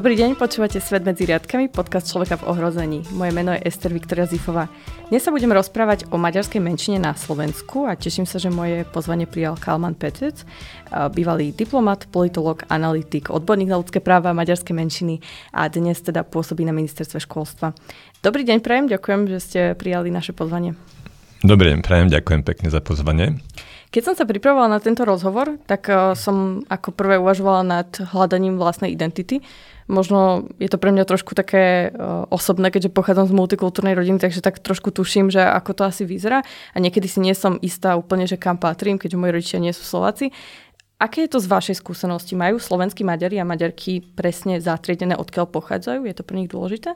Dobrý deň, počúvate Svet medzi riadkami, podcast Človeka v ohrození. Moje meno je Ester Viktoria Zifová. Dnes sa budem rozprávať o maďarskej menšine na Slovensku a teším sa, že moje pozvanie prijal Kálmán Petőc, bývalý diplomat, politolog, analytik, odborník na ľudské práva maďarskej menšiny a dnes teda pôsobí na ministerstve školstva. Dobrý deň, prajem, ďakujem, že ste prijali naše pozvanie. Dobrý deň, prajem, ďakujem pekne za pozvanie. Keď som sa pripravovala na tento rozhovor, tak som ako prvé uvažovala nad hľadaním vlastnej identity. Možno je to pre mňa trošku také osobné, keďže pochádzam z multikultúrnej rodiny, takže tak trošku tuším, že ako to asi vyzerá. A niekedy si nie som istá úplne, že kam patrím, keďže moji rodičia nie sú Slováci. Aké je to z vašej skúsenosti? Majú slovenskí Maďari a Maďarky presne zatriedené, odkiaľ pochádzajú? Je to pre nich dôležité?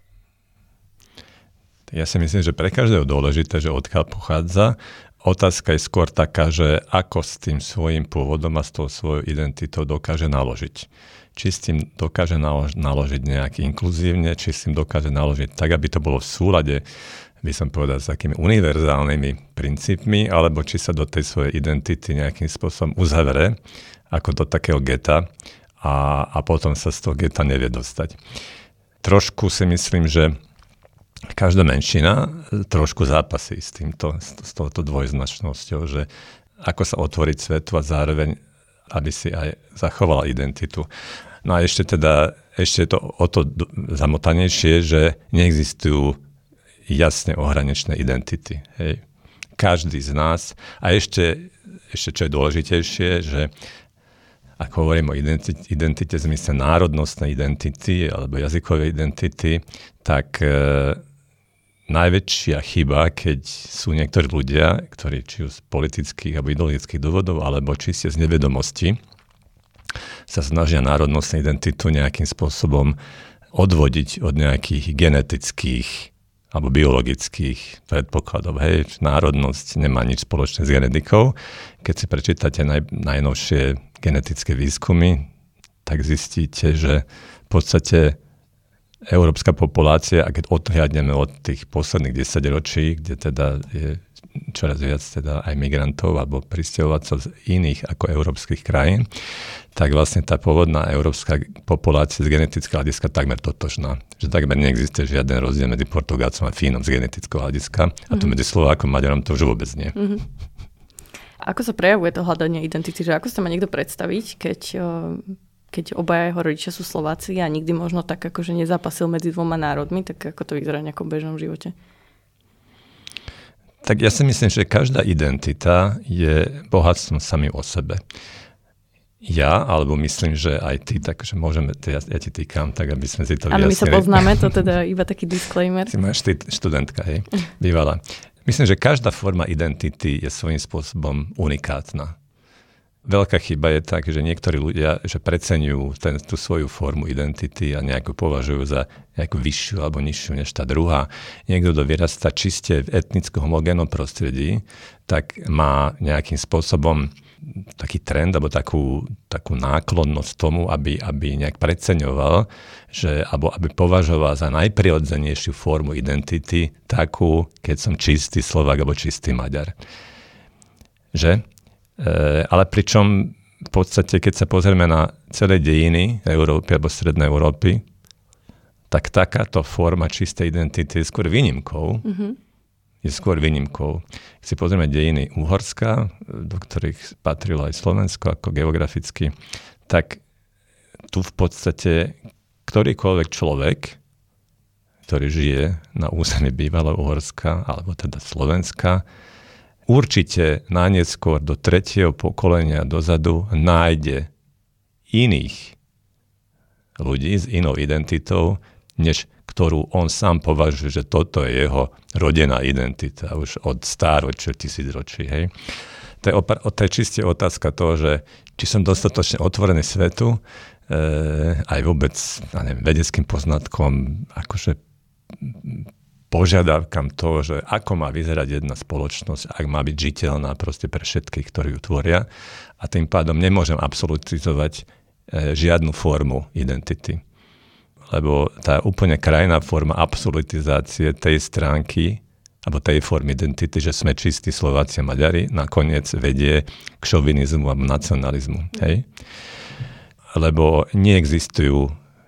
Ja si myslím, že pre každého dôležité, že odkiaľ pochádza. Otázka je skôr taká, že ako s tým svojím pôvodom a s tou svojou identitou dokáže naložiť. Či s tým dokáže naložiť nejak inkluzívne, či s tým dokáže naložiť tak, aby to bolo v súlade, by som povedal, s takými univerzálnymi princípmi, alebo či sa do tej svojej identity nejakým spôsobom uzavere, ako do takého geta a potom sa z toho geta nevie dostať. Trošku si myslím, že každá menšina trošku zápasí s touto dvojznačnosťou, že ako sa otvoriť svetu a zároveň, aby si aj zachovala identitu. No a ešte je to o to zamotanejšie, že neexistujú jasne ohraničené identity. Hej. Každý z nás, a ešte čo je dôležitejšie, že ako hovorím o identite v zmysle národnostnej identity alebo jazykovej identity, tak najväčšia chyba, keď sú niektorí ľudia, ktorí či už z politických alebo ideologických dôvodov, alebo čiste z nevedomosti, sa snažia národnostnú identitu nejakým spôsobom odvodiť od nejakých genetických alebo biologických predpokladov. Hej, národnosť nemá nič spoločné s genetikou. Keď si prečítate najnovšie genetické výskumy, tak zistíte, že v podstate európska populácia, a keď odhľadneme od tých posledných 10 ročí, kde teda je čoraz viac teda aj migrantov alebo prisťahovalcov z iných ako európskych krajín, tak vlastne tá pôvodná európska populácia z genetického hľadiska takmer totožná. Že takmer neexistuje žiaden rozdiel medzi Portugalcom a Fínom z genetického hľadiska. A to medzi Slovákom a Maďarom to už vôbec nie. Mm-hmm. Ako sa prejavuje to hľadanie identity? Že ako sa má niekto predstaviť, keď obaja jeho rodičia sú Slováci a nikdy možno tak akože nezápasil medzi dvoma národmi, tak ako to vyzerá v nejakom bežnom živote? Tak ja si myslím, že každá identita je bohatstvom sami o sebe. Ja, alebo myslím, že aj ty, takže môžeme, ja ti týkam, tak aby sme si to vyjasnili. Áno, my sa poznáme, to teda iba taký disclaimer. Ty máš študentka, hej, bývalá. Myslím, že každá forma identity je svojím spôsobom unikátna. Veľká chyba je tak, že niektorí ľudia že preceňujú tú svoju formu identity a nejakú považujú za nejakú vyššiu alebo nižšiu než tá druhá. Niekto, kto vyrastá čiste v etnicko homogénnom prostredí, tak má nejakým spôsobom taký trend alebo takú náklonnosť tomu, aby nejak preceňoval, alebo aby považoval za najprirodzenejšiu formu identity takú, keď som čistý Slovák alebo čistý Maďar. Že? Ale pričom v podstate, keď sa pozrieme na celé dejiny Európy alebo Strednej Európy, tak takáto forma čistej identity je skôr výnimkou. Mm-hmm. Keď si pozrieme dejiny Uhorska, do ktorých patrilo aj Slovensko ako geograficky, tak tu v podstate ktorýkoľvek človek, ktorý žije na území bývalého Uhorska alebo teda Slovenska, určite najneskôr do 3. pokolenia dozadu nájde iných ľudí s inou identitou, než ktorú on sám považuje, že toto je jeho rodená identita už od stáročia, tisícročí. Hej. To je čiste otázka toho, že či som dostatočne otvorený svetu, aj vôbec vedeckým poznatkom, akože požiadavkám toho, že ako má vyzerať jedna spoločnosť, ak má byť žiteľná proste pre všetkých, ktorí ju tvoria. A tým pádom nemôžem absolutizovať žiadnu formu identity. Lebo tá úplne krajná forma absolutizácie tej stránky alebo tej formy identity, že sme čistí Slováci a Maďari, nakoniec vedie k šovinizmu alebo nacionalizmu. Hej? Lebo neexistujú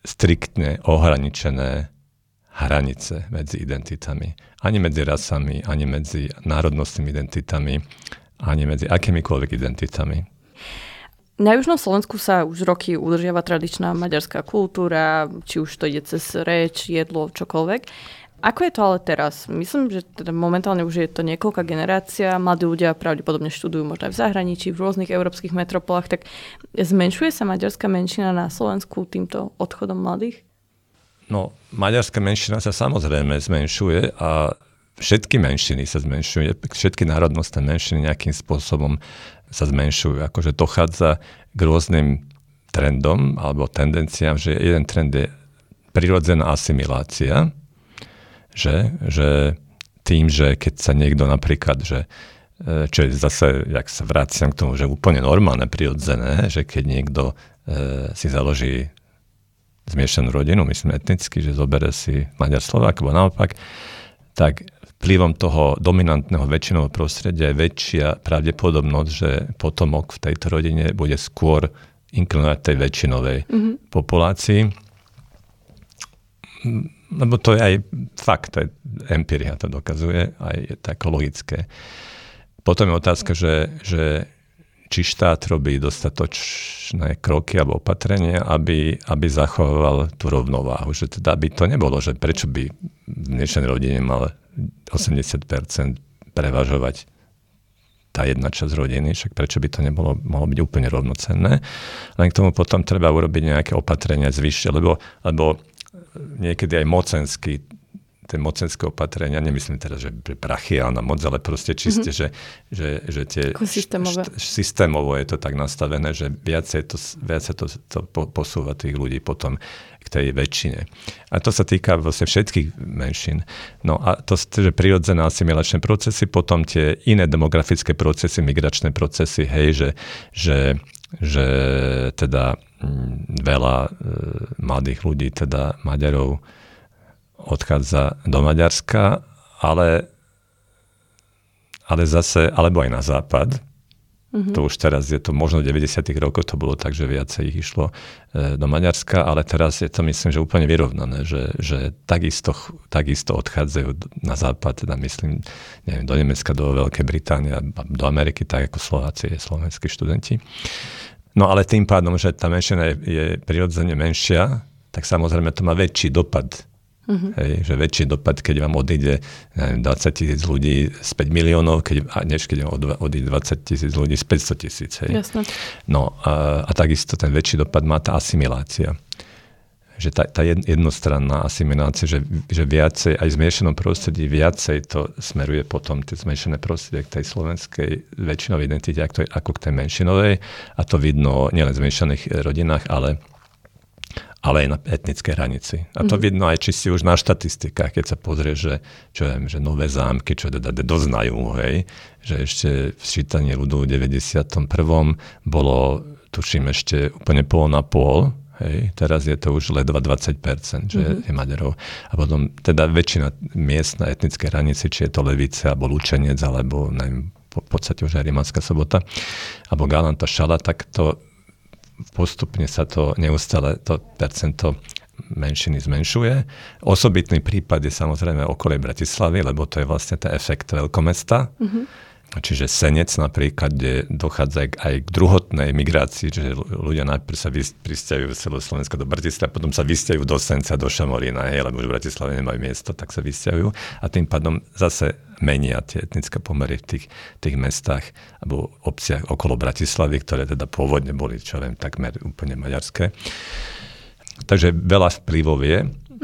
striktne ohraničené hranice medzi identitami. Ani medzi rasami, ani medzi národnostnými identitami, ani medzi akýmikoľvek identitami. Na južnom Slovensku sa už roky udržiava tradičná maďarská kultúra, či už to ide cez reč, jedlo, čokoľvek. Ako je to ale teraz? Myslím, že teda momentálne už je to niekoľká generácia, mladí ľudia pravdepodobne študujú možno aj v zahraničí, v rôznych európskych metropolách, tak zmenšuje sa maďarská menšina na Slovensku týmto odchodom mladých? No, maďarská menšina sa samozrejme zmenšuje a všetky menšiny sa zmenšujú, všetky národnostné menšiny nejakým spôsobom sa zmenšujú. Akože dochádza k rôznym trendom alebo tendenciám, že jeden trend je prirodzená asimilácia, že tým, že keď sa niekto napríklad, čo je zase, jak sa vraciam k tomu, že úplne normálne, prirodzené, že keď niekto si založí zmiešanú rodinu, myslím etnicky, že zobere si Maďar Slovák, alebo naopak, tak vplyvom toho dominantného väčšinového prostredia je väčšia pravdepodobnosť, že potomok v tejto rodine bude skôr inklinovať tej väčšinovej populácii. Lebo to je aj fakt, aj empiria to dokazuje, aj je to logické. Potom je otázka, že či štát robí dostatočné kroky alebo opatrenia, aby zachoval tú rovnováhu. Že teda by to nebolo, že prečo by v dnešnej rodine mal 80% prevažovať tá jedna časť rodiny, však prečo by to mohlo byť úplne rovnocenné. Len k tomu potom treba urobiť nejaké opatrenia zvyššie, lebo niekedy aj tie mocenské opatrenia, nemyslím teraz, že brachiálna moc, ale proste čiste, že tie systémovo je to tak nastavené, že viacej to posúva tých ľudí potom k tej väčšine. A to sa týka vlastne všetkých menšín. No a to že prirodzené asimilačné procesy, potom tie iné demografické procesy, migračné procesy, hej, že teda veľa mladých ľudí, teda Maďarov, odchádza do Maďarska, ale zase, alebo aj na západ. To už teraz je to, možno v 90. rokoch to bolo tak, že viacej ich išlo do Maďarska, ale teraz je to, myslím, že úplne vyrovnané, že takisto odchádzajú na západ, teda myslím, neviem, do Nemecka, do Veľkej Británie, do Ameriky, tak ako Slováci, slovenskí študenti. No ale tým pádom, že tá menšina je prirodzene menšia, tak samozrejme to má väčší dopad. Hej, že väčší dopad, keď vám odíde 20 000 ľudí z 5 miliónov, než keď vám odíde 20 000 ľudí z 500 000. Hej. Jasne. No a takisto ten väčší dopad má tá asimilácia. Že tá jednostranná asimilácia, že viacej, aj v zmiešanom prostredí viacej to smeruje potom tie zmiešané prostredie k tej slovenskej väčšinovej identite ako k tej menšinovej. A to vidno nielen v zmiešaných rodinách, ale aj na etnickej hranici. A to vidno aj či si už na štatistikách, keď sa pozrie, že Nové Zámky, čo doznajú, hej, že ešte v sčítaní ľudu v 91. bolo, tuším, ešte úplne pol na pol, hej, teraz je to už ledva 20%, že je Maďarov. A potom teda väčšina miest na etnickej hranici, či je to Levice, alebo Lučenec, alebo neviem, v podstate už aj Rimavská Sobota, alebo Galanta Šala, tak to postupne sa to neustále, to percento menšiny zmenšuje. Osobitný prípad je samozrejme okolie Bratislavy, lebo to je vlastne ten efekt veľkomesta. Čiže Senec napríklad, kde dochádza aj k druhotnej migrácii, že ľudia najprv sa prisťahujú z celého Slovenska do Bratislavy, potom sa vysťahujú do Senca, do Šamorína, lebo už v Bratislave nemajú miesto, tak sa vysťahujú a tým pádom zase menia tie etnické pomery v tých mestách alebo obciach okolo Bratislavy, ktoré teda pôvodne boli, čo viem, takmer úplne maďarské. Takže veľa vplyvov je.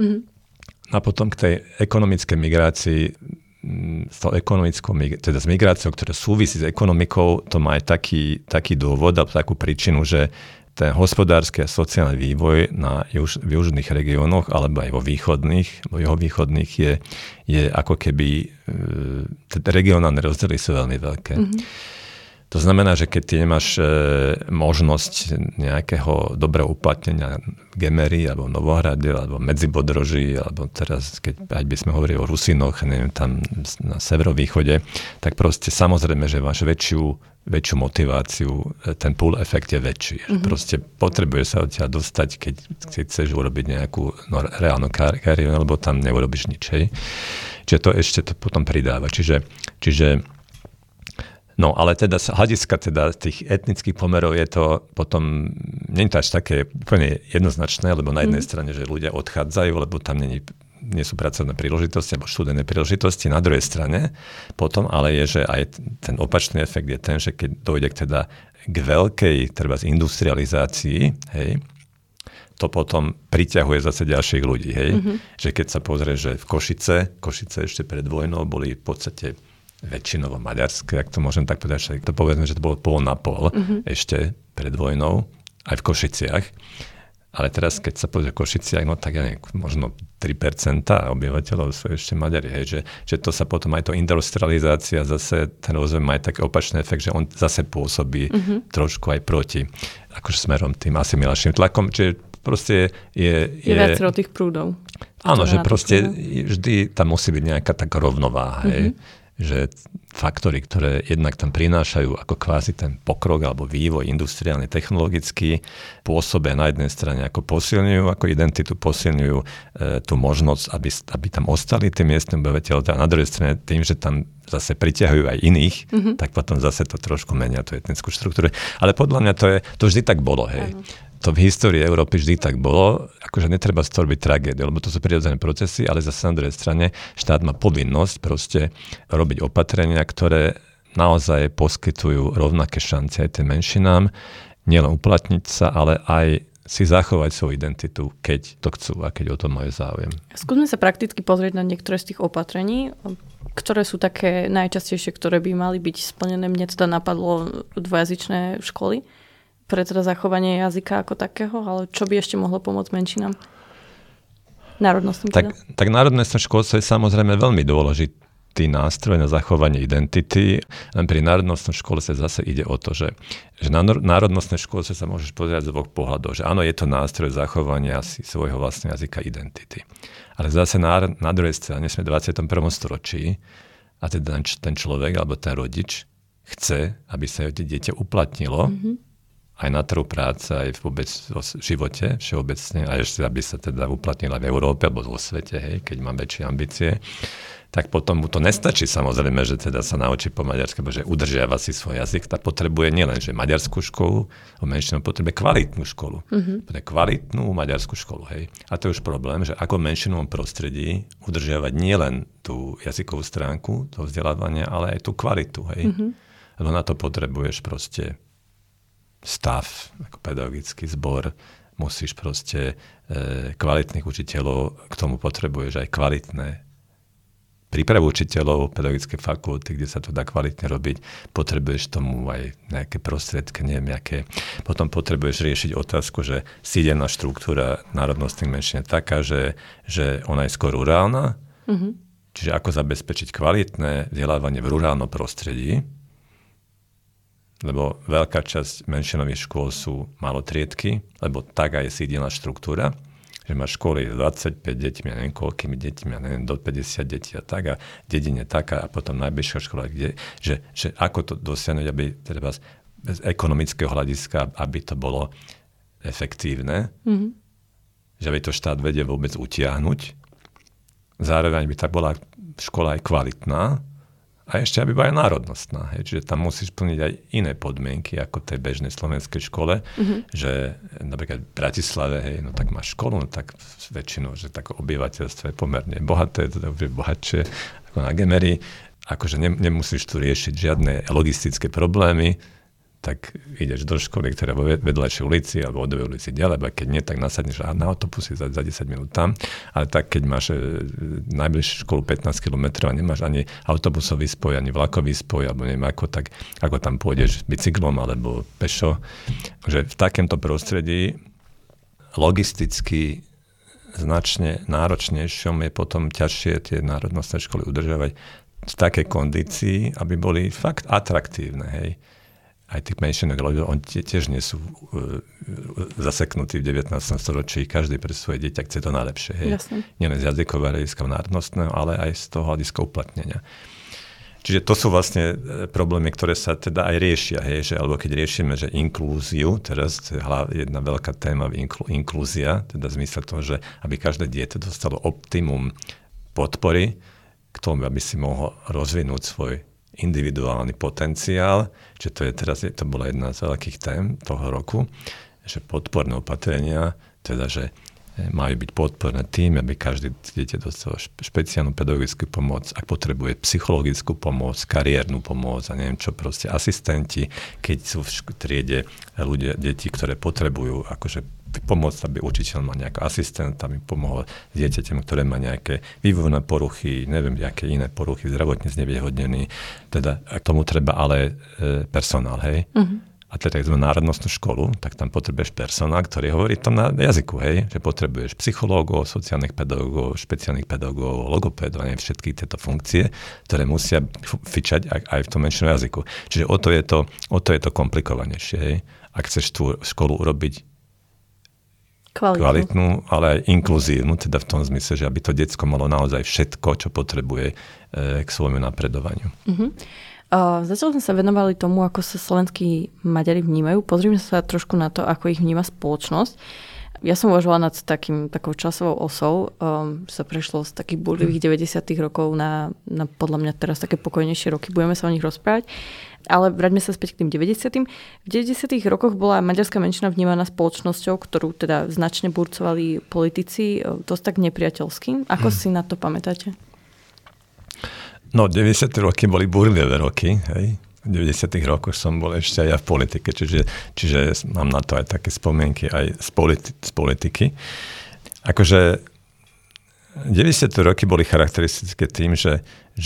A potom k tej ekonomickej migrácii, s tou ekonomickou, teda s migráciou, ktorá súvisí s ekonomikou, to má aj taký dôvod a takú príčinu, že ten hospodársky a sociálny vývoj v južných regiónoch alebo aj vo juhovýchodných je ako keby regionálne rozdiely sú veľmi veľké. To znamená, že keď ty nemáš možnosť nejakého dobrého uplatnenia v Gemery, alebo Novohrade, alebo Medzibodroží, alebo teraz, keď aj by sme hovorili o Rusinoch, neviem, tam na severovýchode, tak proste samozrejme, že máš väčšiu motiváciu, ten pull efekt je väčší. Mm-hmm. Proste potrebuje sa od ťa dostať, keď chceš urobiť nejakú reálnu kariéru, lebo tam neurobíš nič. Hej. Čiže to ešte to potom pridáva. Čiže no, ale teda z hľadiska teda tých etnických pomerov je to potom, nie je to až také úplne jednoznačné, lebo na jednej strane, že ľudia odchádzajú, lebo tam nie sú pracovné príležitosti alebo študentné príležitosti. Na druhej strane potom ale je, že aj ten opačný efekt je ten, že keď dojde k veľkej treba industrializácii, hej, to potom priťahuje zase ďalších ľudí. Hej. Že keď sa pozrie, že v Košice ešte pred vojnou boli v podstate väčšinovo maďarské, ak to môžem tak povedať, to povedzme, že to bolo pol na pol ešte pred vojnou, aj v Košiciach. Ale teraz, keď sa povie v Košiciach, no tak ja neviem, možno 3% obyvateľov sú ešte Maďari. Hej, že to sa potom aj to industrializácia, zase ten rozvoj má aj taký opačný efekt, že on zase pôsobí trošku aj proti akože smerom tým asimilačným tlakom, čiže proste je viacero tých prúdov. Áno, že proste vždy tam musí byť nejaká taká rovnováha, hej. Že faktory, ktoré jednak tam prinášajú ako kvázi ten pokrok alebo vývoj industriálny, technologický, pôsobia na jednej strane ako posilňujú, ako identitu posilňujú tú možnosť, aby tam ostali tie miestne obyvateľe, a na druhej strane tým, že tam zase priťahujú aj iných, tak potom zase to trošku menia tú etnickú štruktúru. Ale podľa mňa to vždy tak bolo, hej. To v histórii Európy vždy tak bolo, akože netreba z toho robiť tragédiu, lebo to sú prirodzené procesy, ale zase na druhej strane štát má povinnosť proste robiť opatrenia, ktoré naozaj poskytujú rovnaké šance aj tým menšinám, nielen uplatniť sa, ale aj si zachovať svoju identitu, keď to chcú a keď o tom majú záujem. Skúsme sa prakticky pozrieť na niektoré z tých opatrení, ktoré sú také najčastejšie, ktoré by mali byť splnené. Mne teda napadlo dvojazyčné školy pre teda zachovanie jazyka ako takého, ale čo by ešte mohlo pomôcť menšinám? Národnostným teda? Tak národnostné školstvo je samozrejme veľmi dôležitý nástroj na zachovanie identity. Len pri národnostnom škole sa zase ide o to, že na národnostné školstvo sa môžeš pozrieť z dvoch pohľadov. Že áno, je to nástroj zachovania si svojho vlastného jazyka identity. Ale zase na druhej strane sme v 21. storočí a teda ten človek alebo ten rodič chce, aby sa jeho dieťa uplatnilo aj na trhu práce, aj vôbec v živote všeobecne, a ešte aby sa teda uplatnila v Európe alebo vo svete, hej, keď má väčšie ambície, tak potom mu to nestačí samozrejme, že teda sa naučí po maďarsky, že udržiava si svoj jazyk, tak potrebuje nielen, že maďarskú školu, menšinu potrebuje kvalitnú školu. Potrebuje kvalitnú maďarskú školu, hej. A to je už problém, že ako v menšinovom prostredí udržiavať nielen tú jazykovú stránku toho vzdelávania, ale aj tú kvalitu, hej. Lebo na to potrebuješ proste stav, ako pedagogický zbor, musíš proste kvalitných učiteľov, k tomu potrebuješ aj kvalitné prípravu učiteľov, pedagogické fakulty, kde sa to dá kvalitne robiť, potrebuješ tomu aj nejaké prostriedky, neviem, aké. Potom potrebuješ riešiť otázku, že sídelná štruktúra národnostných menšín je taká, že ona je skôr rurálna, čiže ako zabezpečiť kvalitné vzdelávanie v rurálnom prostredí, lebo veľká časť menšinových škôl sú malotriedky, lebo tak aj je sídelná štruktúra, že máš školy 25 deťmi, ja neviem koľkými deťmi, ja neviem, do 50 detí a tak, a dedine taká, a potom najbližšia škola, že ako to dosiahnuť, aby teda z ekonomického hľadiska, aby to bolo efektívne, že aby to štát vedel vôbec utiahnuť, zároveň by tá bola škola aj kvalitná, a ešte, aby bola aj národnostná. Hej. Čiže tam musíš plniť aj iné podmienky, ako tej bežnej slovenskej škole, že napríklad v Bratislave, hej, no tak máš školu, no tak väčšinou, že tak obyvateľstvo je pomerne bohaté, teda už je bohatšie ako na Gemery, akože nemusíš tu riešiť žiadne logistické problémy, tak ideš do školy, ktorá je vo vedľajšej ulici alebo od ulici ďalej, a keď nie, tak nasadneš na autobusy za 10 minút tam. Ale tak, keď máš najbližšiu školu 15 km a nemáš ani autobusový spoj, ani vlakový spoj, alebo neviem ako, tak ako tam pôjdeš bicyklom alebo pešo. Že v takémto prostredí logisticky značne náročnejšom je potom ťažšie tie národnostné školy udržovať v takej kondícii, aby boli fakt atraktívne, hej. aj tých menšinok ľudí, oni tiež nie sú zaseknutí v 19. storočí. Každý pre svoje dieťa chce to najlepšie. Nielen z jazykového hľadiska národnostného, ale aj z toho hľadiska uplatnenia. Čiže to sú vlastne problémy, ktoré sa teda aj riešia. Alebo keď riešime, že inklúziu, teraz je jedna veľká téma inklúzia, teda v zmysle toho, že aby každé dieťa dostalo optimum podpory k tomu, aby si mohol rozvinúť svoj individuálny potenciál, že to bola jedna z veľkých tém toho roku, že podporné opatrenia, teda, že majú byť podporné tým, aby každé dieťa dostalo špeciálnu pedagogickú pomoc, ak potrebuje psychologickú pomoc, kariérnu pomoc a neviem čo, proste asistenti, keď sú v triede deti, ktoré potrebujú akože pomôcť, aby učiteľ mal nejaký asistent, aby pomohol dieťaťom, ktoré má nejaké vývojové poruchy, neviem, nejaké iné poruchy, zdravotne znevýhodnený. Teda k tomu treba ale personál, hej? A teda tzv. Národnostnú školu, tak tam potrebuješ personál, ktorý hovorí tam na jazyku, hej, že potrebuješ psychológov, sociálnych pedagógov, špeciálnych pedagógov, logopédov, neviem, všetky tieto funkcie, ktoré musia fičať aj v tom menšom jazyku. Čiže o to je to komplikovanejšie, hej. Ak chceš tú školu urobiť kvalitnú, ale aj inkluzívnu, teda v tom zmysle, že aby to decko malo naozaj všetko, čo potrebuje k svojmu napredovaniu. Zatiaľ sme sa venovali tomu, ako sa slovenskí Maďari vnímajú. Pozrime sa trošku na to, ako ich vníma spoločnosť. Ja som uvažovala nad takou časovou osou, že sa prešlo z takých búrlivých 90. rokov na podľa mňa teraz také pokojnejšie roky. Budeme sa o nich rozprávať. Ale vráťme sa späť k tým 90. V 90. rokoch bola maďarská menšina vnímaná spoločnosťou, ktorú teda značne burcovali politici, dosť tak nepriateľský. Ako si na to pamätáte? No, 90. roky boli búrlivé roky, hej. V 90. rokoch som bol ešte aj ja v politike, čiže mám na to aj také spomienky aj z politiky. Akože 90. roky boli charakteristické tým, že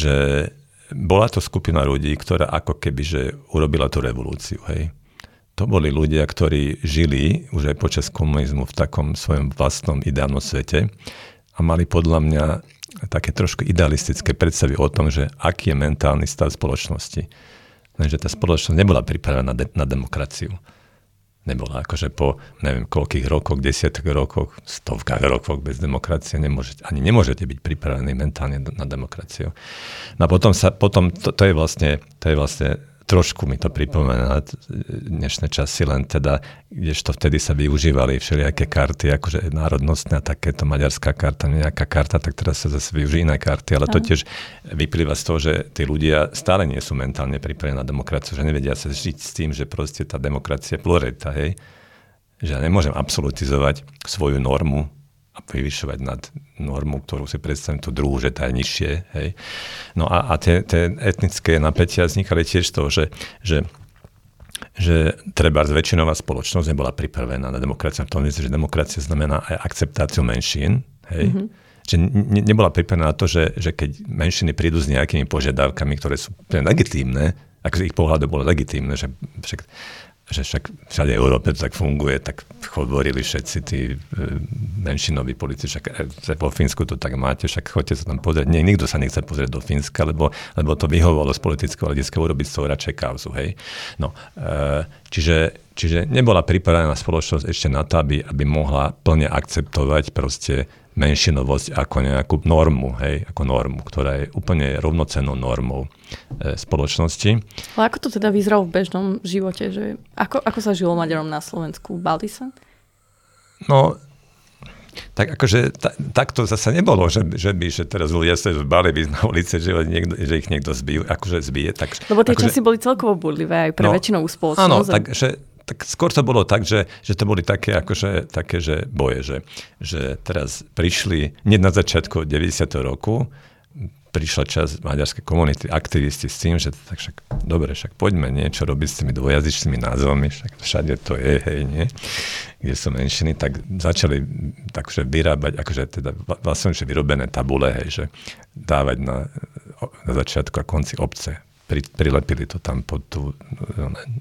bola to skupina ľudí, ktorá ako keby že urobila tú revolúciu, hej. To boli ľudia, ktorí žili už aj počas komunizmu v takom svojom vlastnom ideálnom svete a mali podľa mňa také trošku idealistické predstavy o tom, že aký je mentálny stav spoločnosti. Lenže tá spoločnosť nebola pripravená na demokraciu. Nebola akože po neviem koľkých rokoch, desiatok rokoch, stovkách rokoch bez demokracie nemôžete byť pripravení mentálne na demokraciu. No a potom to je vlastne trošku mi to pripomína dnešné časy, len teda, kdežto vtedy sa využívali všelijaké karty, akože národnostná, takéto maďarská karta, nejaká karta, tak teraz sa zase využijú iné karty, ale to tiež vyplýva z toho, že tí ľudia stále nie sú mentálne pripravení na demokraciu, že nevedia sa žiť s tým, že proste tá demokracia je pluralita, hej? Že ja nemôžem absolutizovať svoju normu a vyvyšovať nad normu, ktorú si predstavím tú druhú, že tá je nižšie. Hej. No a tie etnické napätia vznikali tiež z toho, že treba väčšinová spoločnosť nebola pripravená na demokraciu. V tom mysle, že demokracia znamená aj akceptáciu menšín. Hej. Že nebola pripravená na to, že keď menšiny prídu s nejakými požiadavkami, ktoré sú legitímne, ako z ich pohľadu bolo legitímne, že však všade v Európe tak funguje, tak hovorili všetci tí menšinoví politici, však po Fínsku to tak máte, však choďte sa tam pozrieť. Nie, nikto sa nechce pozrieť do Fínska, lebo to vyhovovalo z politického hľadiska urobiť z toho radšej kauzu, hej. No, čiže nebola pripravená spoločnosť ešte na to, aby mohla plne akceptovať proste menšinovosť ako nejakú normu, hej, ako normu, ktorá je úplne rovnocennou normou spoločnosti. Ale ako to teda vyzeralo v bežnom živote? Že ako sa žilo Maďarom na Slovensku? Báli sa? No, tak akože tak to zase nebolo, že teraz ľudia sa báli byť na ulici, že ich niekto zbije. Lebo tie časy boli celkovo búrlivé aj pre väčšinovú spoločnosť. Áno, tak skôr to bolo tak, že to boli také že boje, že teraz prišli, nie na začiatku 90. roku, prišla časť maďarskej komunity, aktivisti s tým, že tak však poďme niečo robiť s tými dvojazyčnými názvami, však všade to je, hej, nie? Kde sú menšiny, tak začali takže vyrábať, akože teda vlastne že vyrobené tabule, hej, že dávať na začiatku a konci obce. Prilepili to tam pod tú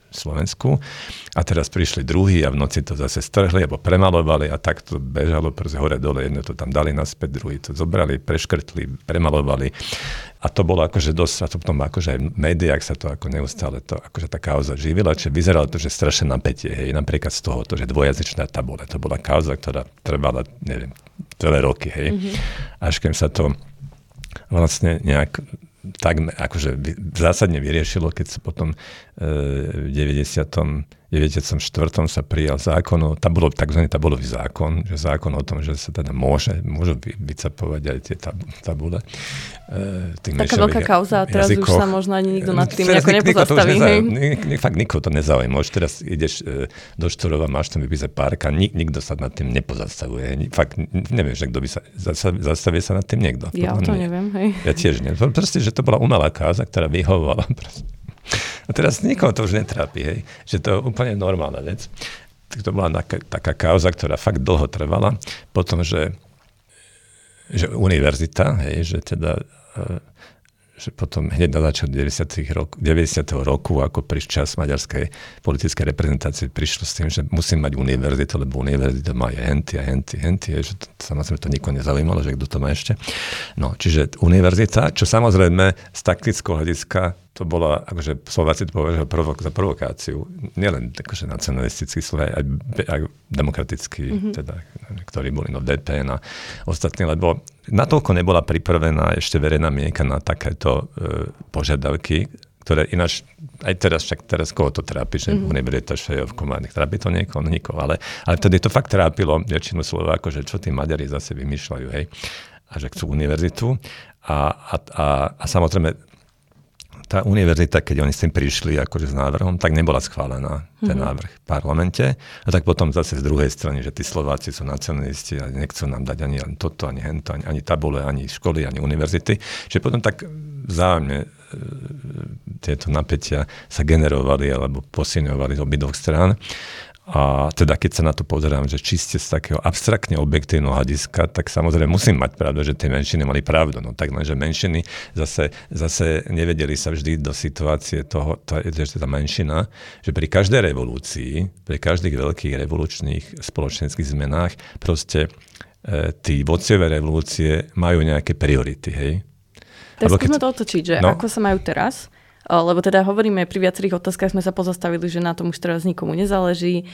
Slovensku. A teraz prišli druhí a v noci to zase strhli alebo premalovali a tak to bežalo proste hore dole. Jedno to tam dali naspäť, druhý to zobrali, preškrtli, premalovali. A to bolo akože dosť, a to potom akože aj v médiách sa to ako neustále to akože tá kauza živila, čiže vyzeralo to, že strašné napätie, hej, napríklad z toho, že dvojazyčná tabule, to bola kauza, ktorá trvala, neviem, celé roky, hej. Až keď sa to vlastne nejak tak akože zásadne vyriešilo, keď sa potom v 94. sa prijal zákon, takzvaný tabulový zákon, že zákon o tom, že sa teda môžu vycapovať aj tie tabule. Taká veľká kauza a teraz už sa možno ani nikto nad tým nejako nepozastaví. Fakt nikoho to nezaujíma. Už teraz ideš do Štúrova, máš tam vypísať park a nikto sa nad tým nepozastavuje. Fakt neviem, že kto by sa zastavie sa nad tým niekto. Ja to neviem. Hej. Ja tiež neviem. Proste, že to bola umelá kauza, ktorá vyhovovala proste. A teraz nikoho to už netrápi, hej. Že to je úplne normálna vec. Tak to bola taká kauza, ktorá fakt dlho trvala. Potom, že univerzita, hej, že teda že potom hneď na začiatku 90. roku, ako prišiel čas maďarskej politickej reprezentácie, prišlo s tým, že musím mať univerzitu, lebo univerzita má henty, že to, samozrejme to nikoho nezaujímalo, že kto to má ešte. No, čiže univerzita, čo samozrejme z taktického hľadiska to bola, akože Slováci to považovali za provokáciu. Nielen akože nacionalistický Slovák, aj demokratický, teda, ktorí boli DPN a ostatní, lebo natoľko nebola pripravená ešte verejná mienka na takéto požiadavky, ktoré ináč, aj teraz koho to trápi, že univerzita Šejovko, trápi to nikoho, ale vtedy to fakt trápilo väčšinu Slovákov, že čo tí Maďari zase vymýšľajú, hej, a že chcú univerzitu. A samozrejme, tá univerzita, keď oni s tým prišli akože s návrhom, tak nebola schválená ten návrh v parlamente. A tak potom zase z druhej strany, že tí Slováci sú nacionalisti a nechcú nám dať ani toto, ani hento, ani tabule, ani školy, ani univerzity. Čiže potom tak vzájomne tieto napätia sa generovali alebo posilňovali z obidvoch strán. A teda keď sa na to pozerám, že čiste z takého abstraktne objektívneho hľadiska, tak samozrejme musím mať pravdu, že tie menšiny mali pravdu. No tak lenže menšiny zase nevedeli sa vždy do situácie toho, že tá menšina, že pri každej revolúcii, pri každých veľkých revolučných spoločenských zmenách proste tí vodcovia revolúcie majú nejaké priority, hej? Tak skúsme to otočiť, že ako sa majú teraz. Lebo teda hovoríme, pri viacerých otázkach sme sa pozastavili, že na tom už teraz nikomu nezáleží.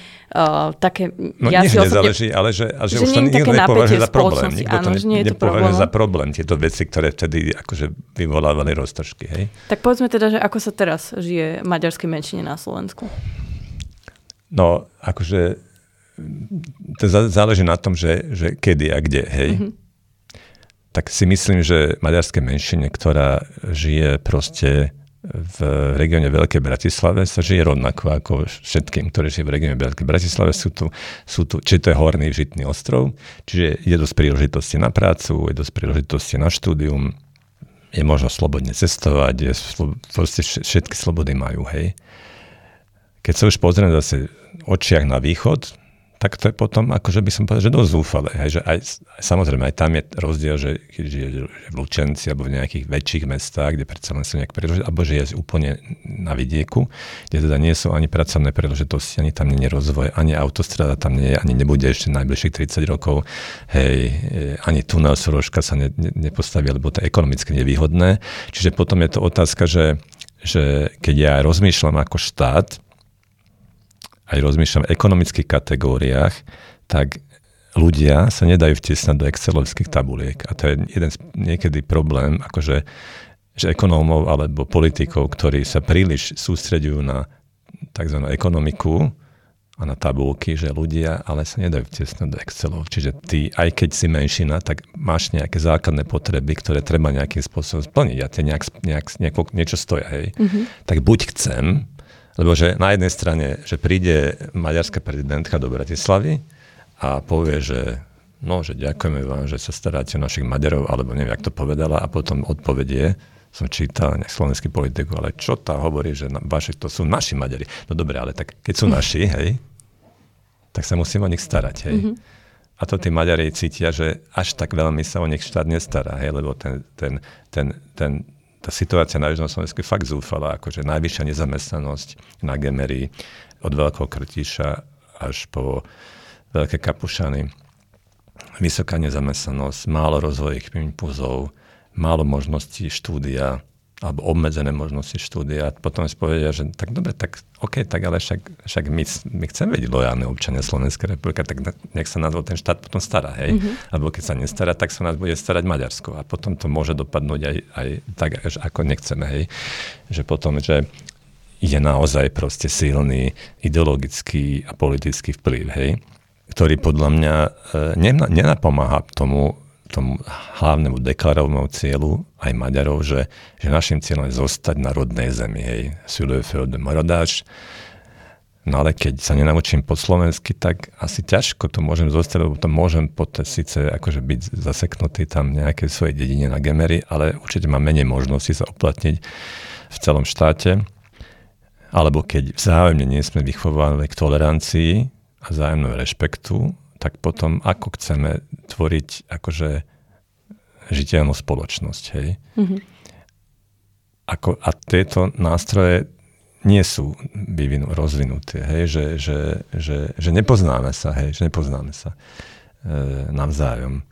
Nezáleží, ale že už to nikto nepovažuje za problém. Nikto to nepovažuje za problém, tieto veci, ktoré vtedy akože vyvolávali roztržky. Hej? Tak povedzme teda, že ako sa teraz žije maďarskej menšine na Slovensku? No, akože to záleží na tom, že kedy a kde, hej. Tak si myslím, že maďarské menšine, ktorá žije proste v regióne Veľkej Bratislave, sa žije rovnako ako všetkým, ktorí žijú v regióne Veľkej Bratislave. Sú tu, či to je Horný Žitný ostrov, čiže je dosť príležitosti na prácu, je dosť príležitosti na štúdium, je možno slobodne cestovať, proste všetky slobody majú, hej. Keď sa už pozriem zase očiach na východ, tak to je potom, akože by som povedal, že dosť zúfale. Hej, že samozrejme, aj tam je rozdiel, že keď žije v Lučenci alebo v nejakých väčších mestách, kde predsa len sú nejaké príležitosti, alebo že je úplne na vidieku, kde teda nie sú ani pracovné príležitosti, ani tam nie je rozvoj, ani autostrada tam nie je, ani nebude ešte najbližších 30 rokov. Hej, ani tunel Soroška sa nepostaví, lebo to je ekonomicky nevýhodné. Čiže potom je to otázka, že keď ja rozmýšľam ako štát, aj rozmýšľam v ekonomických kategóriách, tak ľudia sa nedajú vtiesnať do excelovských tabuliek. A to je jeden niekedy problém, akože, že ekonómov alebo politikov, ktorí sa príliš sústreďujú na tzv. Ekonomiku a na tabulky, že ľudia ale sa nedajú vtiesnať do Excelov. Čiže ty, aj keď si menšina, tak máš nejaké základné potreby, ktoré treba nejakým spôsobom splniť a tie niečo stoja. Hej. Tak buď chcem, lebo že na jednej strane, že príde maďarská prezidentka do Bratislavy a povie, že ďakujeme vám, že sa staráte o našich Maďarov, alebo neviem, jak to povedala, a potom odpovedie, som čítal slovenský politiku, ale čo tá hovorí, že vaši, to sú naši Maďari. No dobre, ale tak keď sú naši, hej, tak sa musíme o nich starať, hej. A to tí Maďari cítia, že až tak veľmi sa o nich štát nestará, hej, lebo tá situácia na Južnom Slovensku je fakt zúfalá, akože najvyššia nezamestnanosť na Gemery od Veľkého Krtíša až po Veľké Kapušany. Vysoká nezamestnanosť, málo rozvojových impulzov, málo možností štúdia, alebo obmedzené možnosti štúdia. Potom si povedia, že tak dobre, tak OK, tak ale však my chceme byť lojálne občania Slovenskej republiky, tak nech sa nás o ten štát potom stará, hej? Alebo keď sa nestará, tak sa nás bude starať Maďarsko. A potom to môže dopadnúť aj tak, ako nechceme, hej? Že potom, že je naozaj proste silný ideologický a politický vplyv, hej? Ktorý podľa mňa nenapomáha tomu hlavnému deklarovanému cieľu aj Maďarov, že našim cieľom je zostať na rodnej zemi, hej, Szülőföld Maradás. No ale keď sa nenaučím po slovensky, tak asi ťažko to môžem zostať, lebo to môžem potom síce akože byť zaseknutý tam nejakej svojej dedine na Gemery, ale určite mám menej možností sa uplatniť v celom štáte. Alebo keď vzájomne nie sme vychovávaní k tolerancii a vzájomnému rešpektu, tak potom ako chceme tvoriť akože žiteľnú spoločnosť, hej? A tieto nástroje nie sú rozvinuté, hej? Že nepoznáme sa, hej? Že nepoznáme sa navzájom.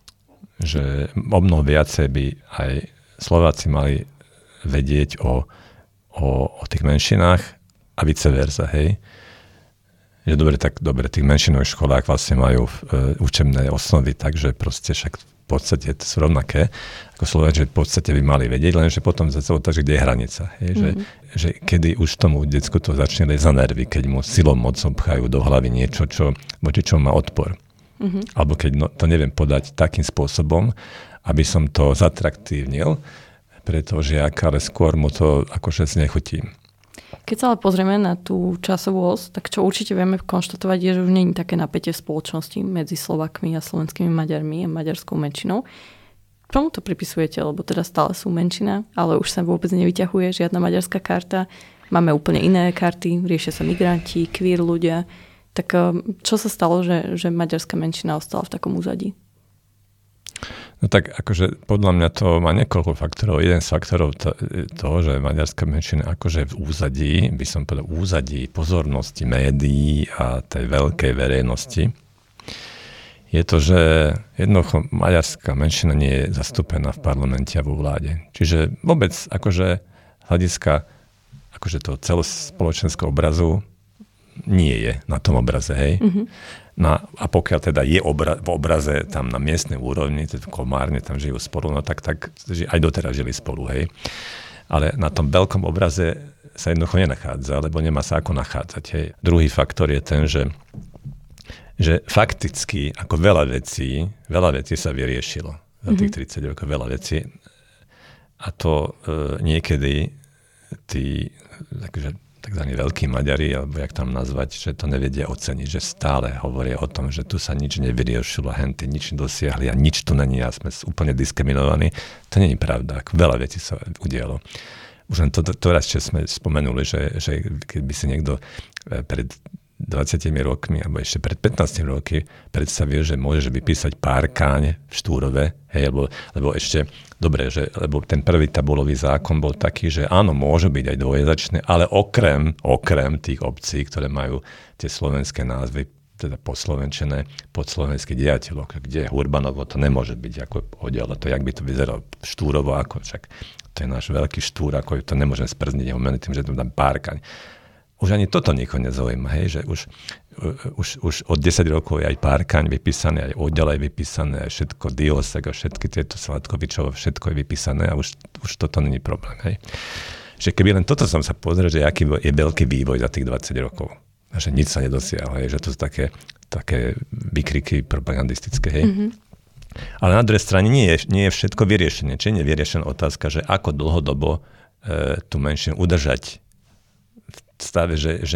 Že obnoho viacej by aj Slováci mali vedieť o tých menšinách a vice versa, hej? Že dobre, tých menšinových školách vlastne majú učebné osnovy, takže proste však v podstate to sú rovnaké ako Slováci, že v podstate by mali vedieť, lenže potom zase otázka, kde je hranica. Hej? Že kedy už tomu decku to začne za nervy, keď mu silou mocou pchajú do hlavy niečo, voči čomu má odpor. Alebo keď to neviem podať takým spôsobom, aby som to zatraktívnil pre toho žiaka, ale skôr mu to akože znechutím. Keď sa ale pozrieme na tú časovú os, tak čo určite vieme konštatovať je, že už nie je také napätie v spoločnosti medzi Slovakmi a slovenskými Maďarmi a maďarskou menšinou. Čomu to pripisujete? Lebo teda stále sú menšina, ale už sa vôbec nevyťahuje žiadna maďarská karta. Máme úplne iné karty, riešia sa migranti, queer ľudia. Tak čo sa stalo, že maďarská menšina ostala v takom úzadí? No tak akože podľa mňa to má niekoľko faktorov. Jeden z faktorov toho, že maďarská menšina akože v úzadí, by som povedal úzadí pozornosti médií a tej veľkej verejnosti, je to, že jednoducho maďarská menšina nie je zastúpená v parlamente a vo vláde. Čiže vôbec akože hľadiska akože toho celospoločenského obrazu nie je na tom obraze, hej. A pokiaľ teda je v obraze tam na miestnej úrovni, teda komárne tam žijú spolu, no tak aj doteraz žili spolu, hej. Ale na tom veľkom obraze sa jednoducho nenachádza, lebo nemá sa ako nachádzať, hej. Druhý faktor je ten, že fakticky ako veľa vecí sa vyriešilo za tých 30 rokov, veľa vecí. A to niekedy tí takzvaní veľkí Maďari, alebo jak tam nazvať, že to nevedia oceniť, že stále hovoria o tom, že tu sa nič nevyriešilo, henty nič nedosiahli a nič tu není a sme úplne diskriminovaní. To nie je pravda. Veľa vecí sa udialo. Už len to raz, čo sme spomenuli, že keby si niekto pred 20 rokmi, alebo ešte pred 15 roky predstavil, že môžeš vypísať párkáň v Štúrove, hej, lebo ešte, dobre, lebo ten prvý tabulový zákon bol taký, že áno, môžu byť aj dvojazyčné, ale okrem tých obcí, ktoré majú tie slovenské názvy, teda poslovenčené pod slovenských diateľov, kde Urbanovo to nemôže byť ako oddiel, to jak by to vyzeralo Štúrovo, ako však to je náš veľký Štúr, ako to nemôžem sprzniť jeho meno tým, že to tam párkaň. Už ani toto nikoho nezaujíma, hej, že už od 10 rokov je aj párkaň vypísané, aj oddiel je vypísané, aj všetko Diosek a všetky tieto Sladkovičové, všetko je vypísané a už toto není problém, hej. Že keby len toto som sa pozrel, že aký je veľký vývoj za tých 20 rokov, a že nič sa nedosiahlo, hej, že to sú také vykriky propagandistické, hej. Ale na druhej strane nie je všetko vyriešené. Čiže nie je vyriešená otázka, že ako dlhodobo tú menšinu udržať stave,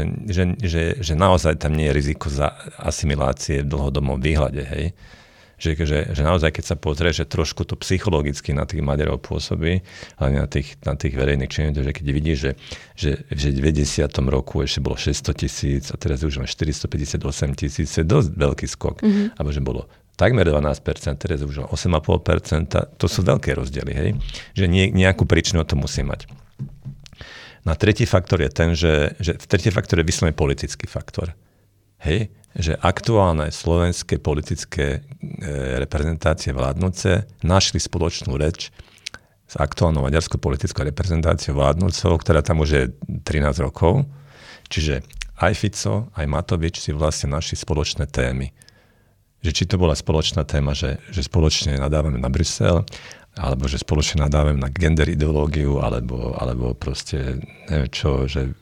že naozaj tam nie je riziko za asimilácie v dlhodobom výhľade, hej. Že naozaj, keď sa pozrie, že trošku to psychologicky na tých Maďarov pôsobí, ale na tých verejných činiteľov, že keď vidíš, že v 90. roku ešte bolo 600 000 a teraz už len 458 000, je dosť veľký skok. Alebo že bolo takmer 12%, teraz už 8,5%, to sú veľké rozdiely, hej? Že nejakú príčinu to musí mať. No a tretí faktor je ten, že tretí faktor je vyslovene politický faktor. Hej? Že aktuálne slovenské politické reprezentácie vládnuce našli spoločnú reč s aktuálnou maďarskou politickou reprezentáciou vládnucou, ktorá tam už je 13 rokov. Čiže aj Fico, aj Matovič si vlastne našli spoločné témy. Že či to bola spoločná téma, že spoločne nadávame na Brusel, alebo že spoločne nadávame na gender ideológiu, alebo proste neviem čo, že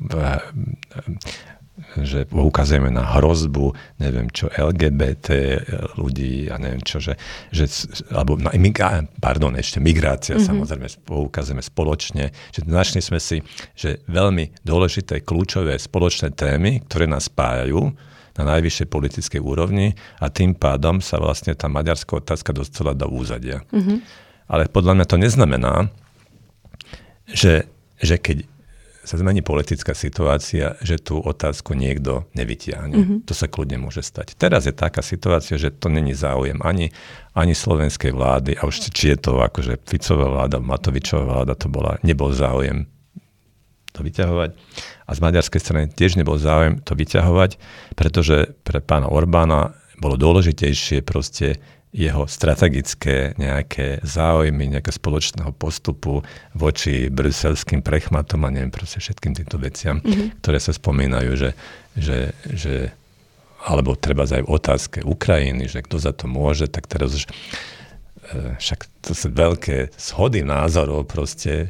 ukazujeme na hrozbu, neviem čo, LGBT ľudí a neviem čo, alebo na migrácia, samozrejme, ukazujeme spoločne. Že našli sme si, že veľmi dôležité, kľúčové spoločné témy, ktoré nás spájajú na najvyššej politickej úrovni a tým pádom sa vlastne tá maďarská otázka dostala do úzadia. Ale podľa mňa to neznamená, že keď sa zmení politická situácia, že tú otázku niekto nevytiahne. To sa kľudne môže stať. Teraz je taká situácia, že to není záujem ani slovenskej vlády, a už či je to akože Ficová vláda, Matovičová vláda, nebol záujem to vyťahovať. A z maďarskej strany tiež nebol záujem to vyťahovať, pretože pre pána Orbána bolo dôležitejšie proste jeho strategické nejaké záujmy, nejakého spoločného postupu voči bruselským prechmatom a neviem, proste všetkým týmto veciam, ktoré sa spomínajú, že alebo treba aj v otázke Ukrajiny, že kto za to môže, tak teraz už však to sú veľké shody názorov proste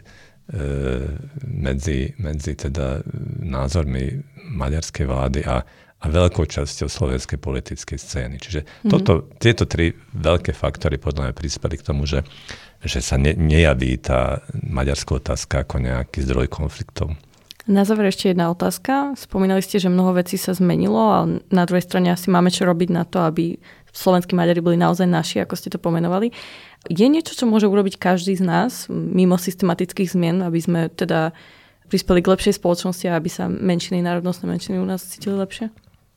medzi teda názormi maďarskej vlády a veľkou časťou slovenskej politickej scény. Čiže tieto tri veľké faktory podľa mňa prispeli k tomu, že sa nejaví tá maďarská otázka ako nejaký zdroj konfliktov. Na záver ešte jedna otázka. Spomínali ste, že mnoho vecí sa zmenilo a na druhej strane asi máme čo robiť na to, aby slovenskí Maďari boli naozaj naši, ako ste to pomenovali. Je niečo, čo môže urobiť každý z nás mimo systematických zmien, aby sme teda prispeli k lepšej spoločnosti a aby sa menšiny, národnostné menšiny u nás cítili lepšie?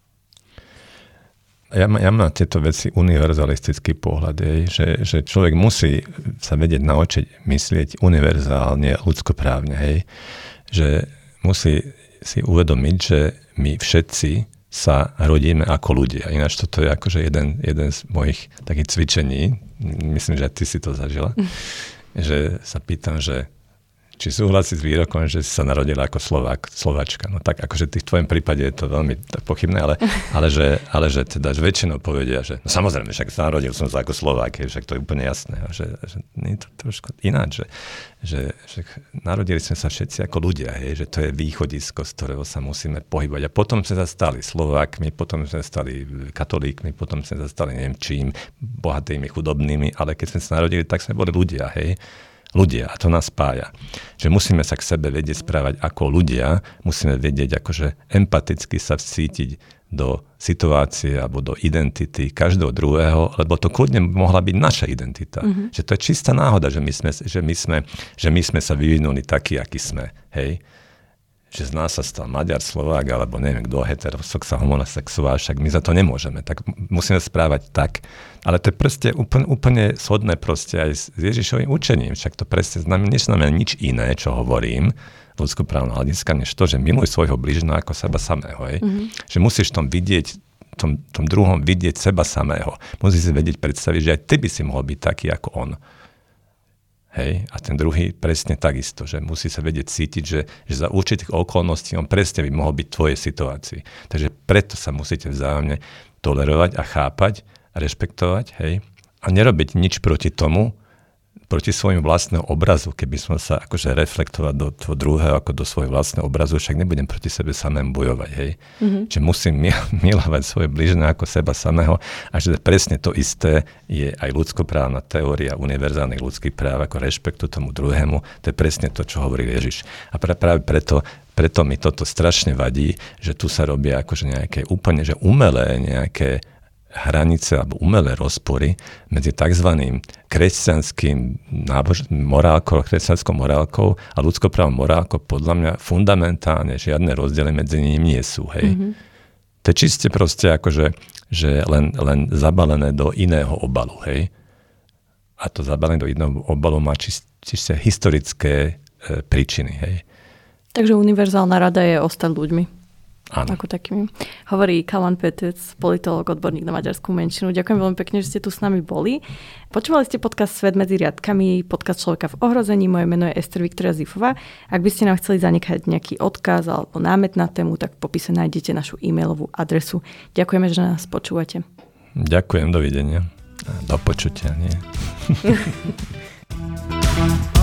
Ja mám na tieto veci univerzalistický pohľad, že človek musí sa vedieť naučiť myslieť univerzálne, ľudskoprávne, že musí si uvedomiť, že my všetci sa rodíme ako ľudia. Ináč toto je akože jeden z mojich takých cvičení, myslím, že ty si to zažila, že sa pýtam, že či súhlasí s výrokom, že si sa narodila ako Slováčka. No tak akože v tvojom prípade je to veľmi pochybné, ale že teda väčšinou povedia, že no samozrejme, však sa narodil som sa ako Slovák, však to je úplne jasné. Že nie je to trošku ináč, že narodili sme sa všetci ako ľudia, že to je východisko, z ktorého sa musíme pohybovať. A potom sme sa stali Slovákmi, potom sme sa stali katolíkmi, potom sme sa stali neviem čím, bohatými, chudobnými, ale keď sme sa narodili, tak sme boli ľudia, ľudia, a to nás spája. Že musíme sa k sebe vedieť správať ako ľudia, musíme vedieť akože empaticky sa vcítiť do situácie alebo do identity každého druhého, lebo to kľudne mohla byť naša identita. Že to je čistá náhoda, že my sme sa vyvinuli takí, akí sme. Hej? Že z nás sa stal Maďar, Slovák, alebo neviem kto, heterosexuál, homosexuál, však my za to nemôžeme. Tak musíme správať tak. Ale to je proste úplne shodné proste aj s Ježišovým učením. Však to presne neznamená nič iné, čo hovorím, ľudskoprávneho hľadiska, než to, že miluj svojho blížneho ako seba samého. Že musíš tom vidieť, tom druhom vidieť seba samého. Musíš si vedieť predstaviť, že aj ty by si mohol byť taký ako on. Hej? A ten druhý presne takisto, že musí sa vedieť cítiť, že za určitých okolností on presne by mohol byť v tvojej situácii. Takže preto sa musíte vzájomne tolerovať a chápať a rešpektovať, hej? A nerobiť nič proti tomu, proti svojmu vlastného obrazu, keby som sa akože reflektovať do toho druhého ako do svojho vlastného obrazu, však nebudem proti sebe samému bojovať, hej? Čiže musím milovať svoje blížne ako seba samého a že presne to isté je aj ľudskoprávna teória univerzálnych ľudských práv ako rešpektu tomu druhému, to je presne to, čo hovorí Ježiš. A práve preto mi toto strašne vadí, že tu sa robia akože nejaké úplne, že umelé nejaké hranice alebo umelé rozpory medzi tzv. Kresťanským kresťanskou morálkou a ľudskoprávnou morálkou podľa mňa fundamentálne žiadne rozdiely medzi nimi nie sú. Hej? To To je čiste proste akože že len zabalené do iného obalu, hej. A to zabalené do iného obalu má čiste historické príčiny, hej. Takže univerzálna rada je ostať ľuďmi. Áno. Ako takými. Hovorí Kalan Petec, politológ, odborník na maďarskú menšinu. Ďakujem veľmi pekne, že ste tu s nami boli. Počúvali ste podcast Svet medzi riadkami, podcast Človeka v ohrození. Moje meno je Ester Viktória Zifová. Ak by ste nám chceli zanechať nejaký odkaz alebo námet na tému, tak v popise nájdete našu e-mailovú adresu. Ďakujeme, že nás počúvate. Ďakujem, dovidenia. Do počutia, nie?